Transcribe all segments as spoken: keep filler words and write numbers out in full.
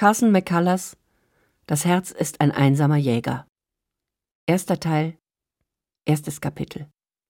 Carson McCullers Das Herz ist ein einsamer Jäger. Erster Teil, erstes Kapitel.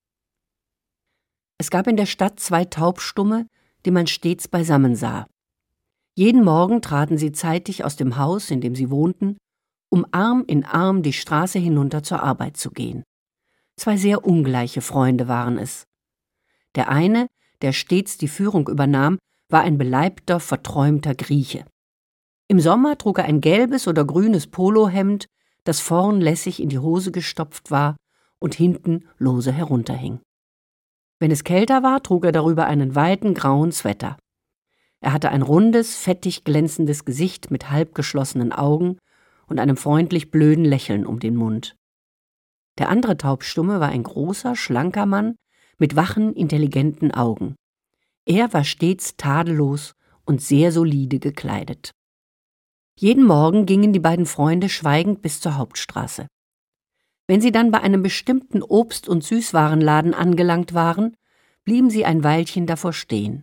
Es gab in der Stadt zwei Taubstumme, die man stets beisammen sah. Jeden Morgen traten sie zeitig aus dem Haus, in dem sie wohnten, um Arm in Arm die Straße hinunter zur Arbeit zu gehen. Zwei sehr ungleiche Freunde waren es. Der eine, der stets die Führung übernahm, war ein beleibter, verträumter Grieche. Im Sommer trug er ein gelbes oder grünes Polohemd, das vorn lässig in die Hose gestopft war und hinten lose herunterhing. Wenn es kälter war, trug er darüber einen weiten grauen Sweater. Er hatte ein rundes, fettig glänzendes Gesicht mit halb geschlossenen Augen und einem freundlich blöden Lächeln um den Mund. Der andere Taubstumme war ein großer, schlanker Mann mit wachen, intelligenten Augen. Er war stets tadellos und sehr solide gekleidet. Jeden Morgen gingen die beiden Freunde schweigend bis zur Hauptstraße. Wenn sie dann bei einem bestimmten Obst- und Süßwarenladen angelangt waren, blieben sie ein Weilchen davor stehen.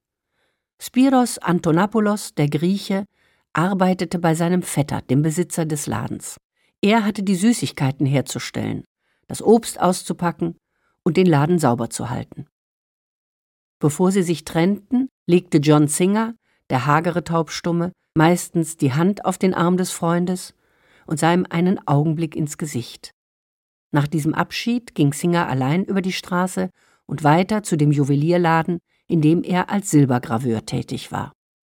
Spiros Antonopoulos, der Grieche, arbeitete bei seinem Vetter, dem Besitzer des Ladens. Er hatte die Süßigkeiten herzustellen, das Obst auszupacken und den Laden sauber zu halten. Bevor sie sich trennten, legte John Singer, der hagere Taubstumme, meistens die Hand auf den Arm des Freundes und sah ihm einen Augenblick ins Gesicht. Nach diesem Abschied ging Singer allein über die Straße und weiter zu dem Juwelierladen, in dem er als Silbergraveur tätig war.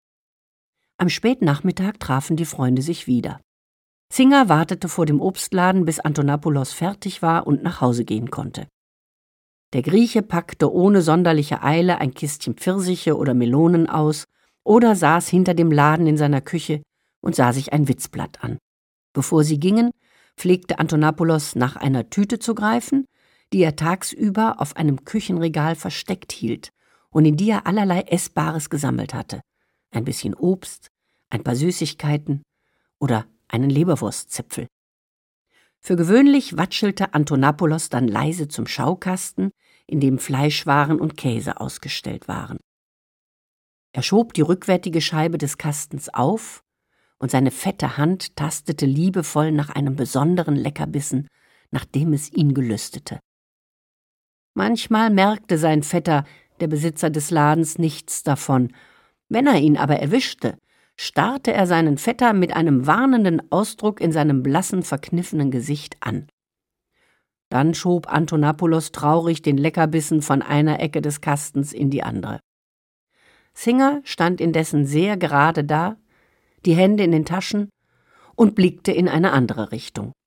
Am Spätnachmittag trafen die Freunde sich wieder. Singer wartete vor dem Obstladen, bis Antonopoulos fertig war und nach Hause gehen konnte. Der Grieche packte ohne sonderliche Eile ein Kistchen Pfirsiche oder Melonen aus oder saß hinter dem Laden in seiner Küche und sah sich ein Witzblatt an. Bevor sie gingen, pflegte Antonopoulos nach einer Tüte zu greifen, die er tagsüber auf einem Küchenregal versteckt hielt und in die er allerlei Essbares gesammelt hatte. Ein bisschen Obst, ein paar Süßigkeiten oder einen Leberwurstzipfel. Für gewöhnlich watschelte Antonopoulos dann leise zum Schaukasten, in dem Fleischwaren und Käse ausgestellt waren. Er schob die rückwärtige Scheibe des Kastens auf, und seine fette Hand tastete liebevoll nach einem besonderen Leckerbissen, nach dem es ihn gelüstete. Manchmal merkte sein Vetter, der Besitzer des Ladens, nichts davon. Wenn er ihn aber erwischte, starrte er seinen Vetter mit einem warnenden Ausdruck in seinem blassen, verkniffenen Gesicht an. Dann schob Antonopoulos traurig den Leckerbissen von einer Ecke des Kastens in die andere. Singer stand indessen sehr gerade da, die Hände in den Taschen und blickte in eine andere Richtung.